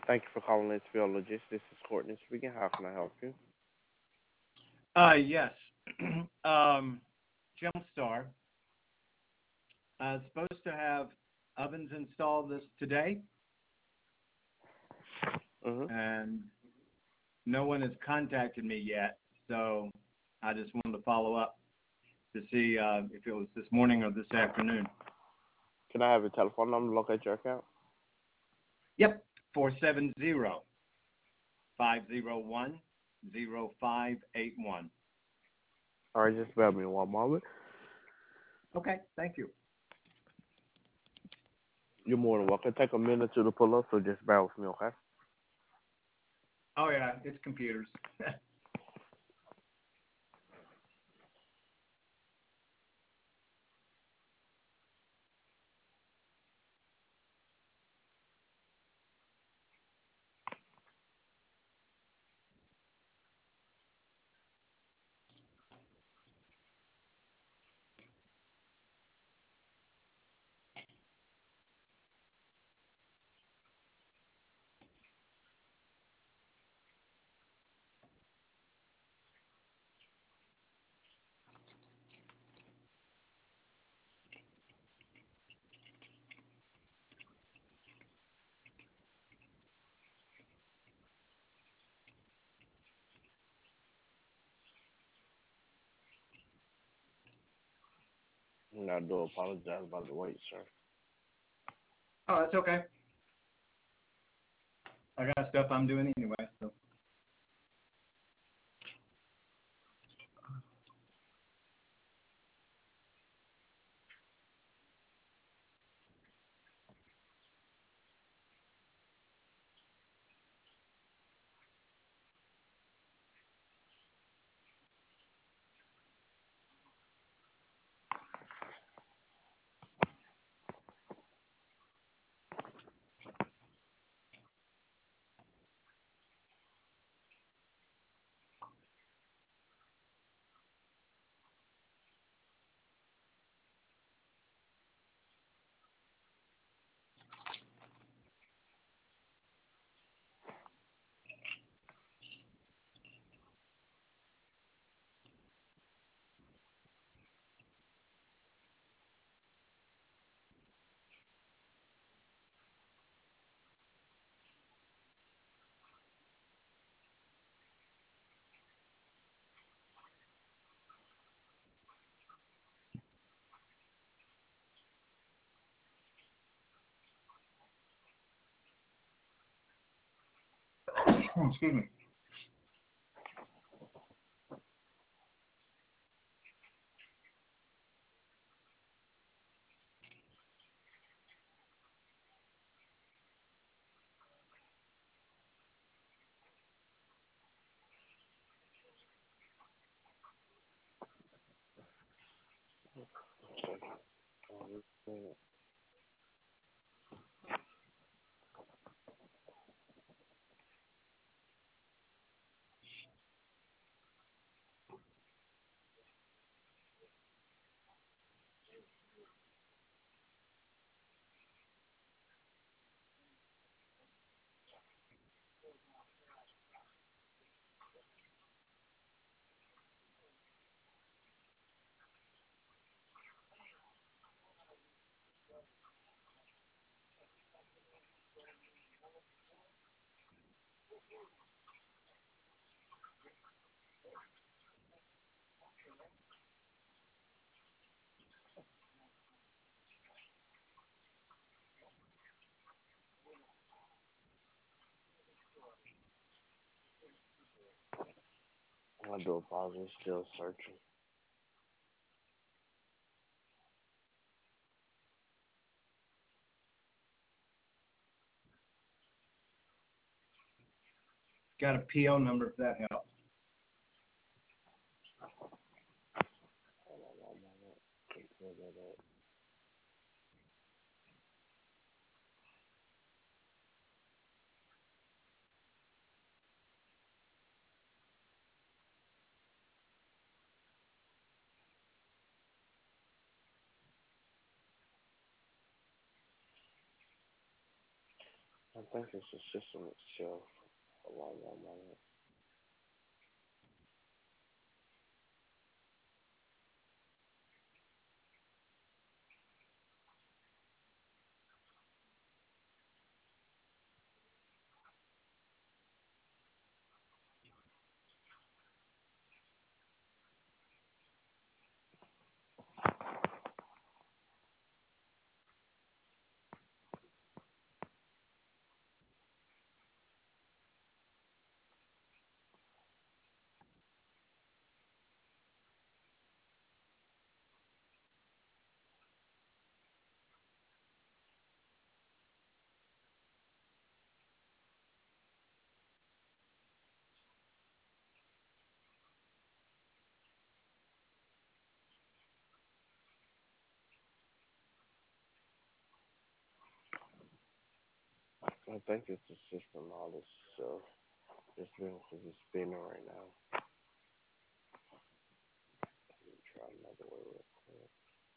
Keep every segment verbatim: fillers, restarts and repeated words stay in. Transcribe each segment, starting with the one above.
Thank you for calling H B O Logistics. This is Courtney speaking. How can I help you? Uh, yes. um, Gemstar uh, supposed to have ovens installed this today, Mm-hmm. and no one has contacted me yet. So I just wanted to follow up to see uh, if it was this morning or this afternoon. Can I have your telephone number to locate your account? Yep, four seven zero five zero one zero five eight one. All right, just bear with me one moment. Okay, thank you. You're more than welcome. Take a minute or two to pull up, so just bear with me, okay? Oh yeah, it's computers. And I do apologize about the wait, sir. Oh, that's okay. I got stuff I'm doing anyway. So. Excuse me. I do apologize. Still searching. Got a P O number if that helps. Hold on one moment. Can't pull that up. I think it's the system itself. Hold on one moment. I think it's the system all itself. It's been because it's spinning right now. Let me try another way real quick.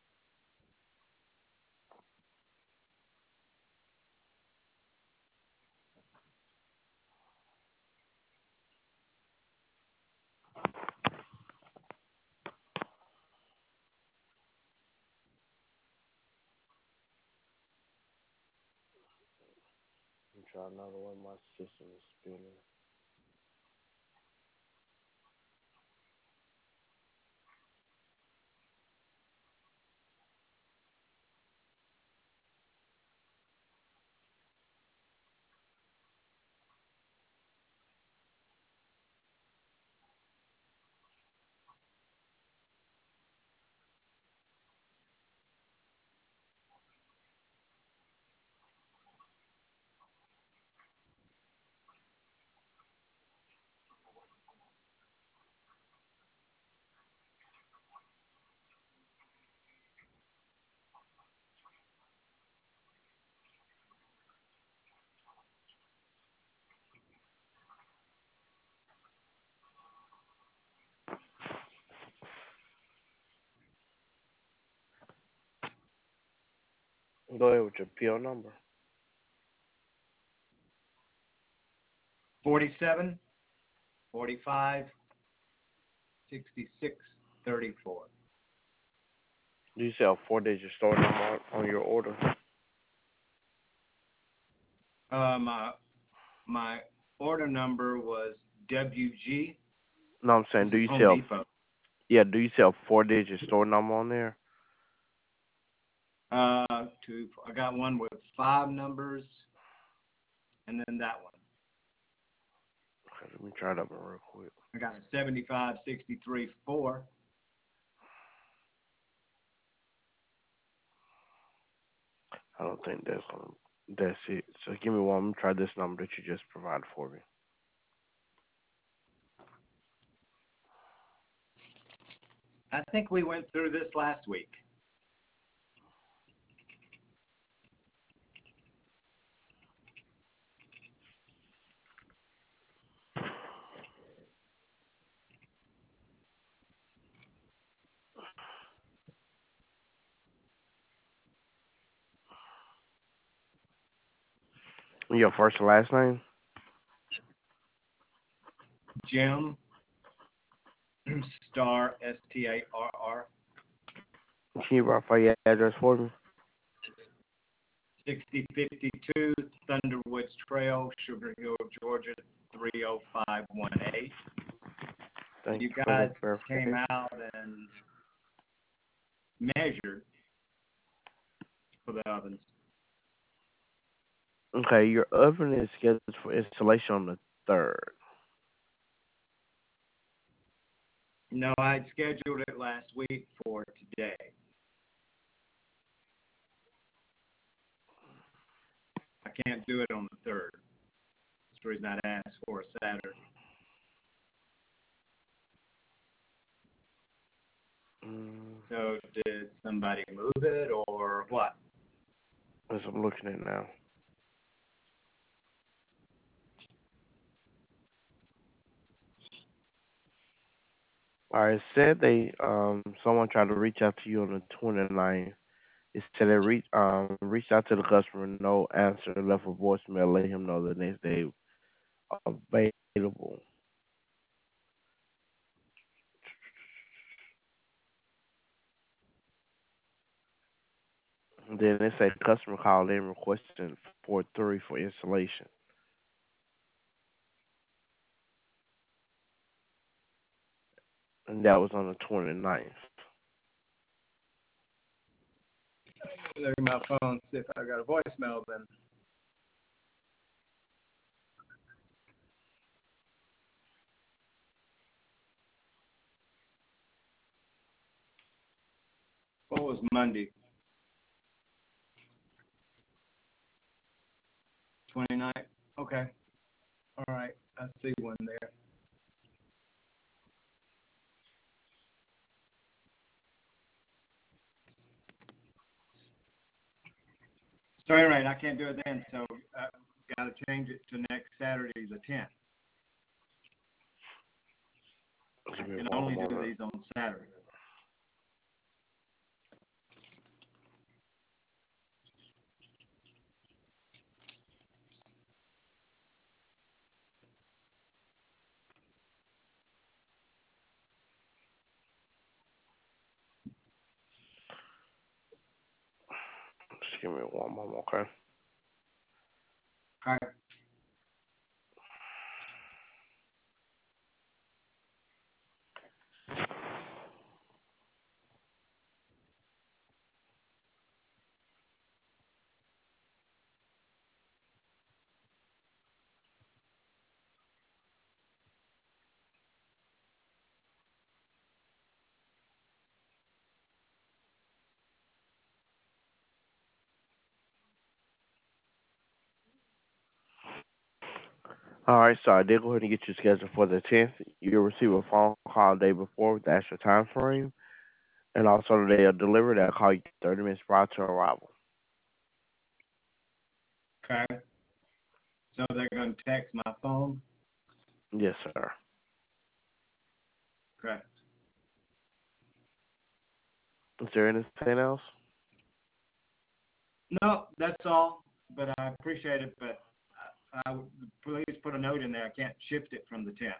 Let me try another way. My system is spinning. Go ahead with your P O number. Forty-seven, forty-five, sixty-six, thirty-four. Do you sell four digit store number on your order? Uh, my my order number was W G. No, I'm This saying, do is you Home sell? Depot. Yeah, do you sell four digit store number on there? Uh, to I got one with five numbers, and then that one. Okay, let me try that one real quick. I got a seventy-five, sixty-three, four. I don't think that's um, that's it. So give me one. Let me try this number that you just provided for me. I think we went through this last week. Your first and last name? Jim Star S T A R R. Can you verify your address for me? sixty fifty-two Thunderwoods Trail, Sugar Hill, Georgia, three oh five one eight. Thank You you for guys that came verification. out and measured for the ovens. Okay, your oven is scheduled for installation on the third. No, I had scheduled it last week for today. I can't do it on the third. That's the reason I asked for a Saturday. Mm, So did somebody move it or what? as I'm looking at now. All right, it said they um someone tried to reach out to you on the twenty-ninth It said it reached um reached out to the customer, no answer, left a voicemail, let him know the next day available. And then they say the customer called in requesting four three for installation, and that was on the twenty ninth. Look at my phone, see if I got a voicemail then. What was Monday? twenty-ninth? Okay. All right. I see one there. Sorry, right. I can't do it then, so I got to change it to next Saturday, the tenth. I Give me can one only do moment. these on Saturday. Just give me one moment, okay? All right. All right, so I did go ahead and get you scheduled for the tenth. You'll receive a phone call the day before with the actual time frame, and also they'll deliver. They'll call you thirty minutes prior to arrival. Okay. So they're going to text my phone? Yes, sir. Okay. Is there anything else? No, that's all. But I appreciate it. But I, I would please put a note in there. I can't shift it from the tenth.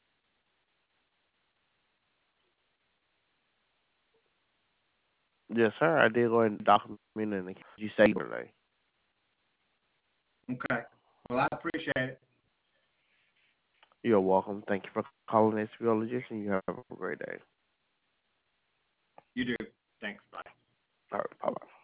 Yes, sir. I did go ahead and document it in the you say today. Okay. Well, I appreciate it. You're welcome. Thank you for calling H B O Logistics, and you have a great day. You do. Thanks. Bye. All right, bye bye.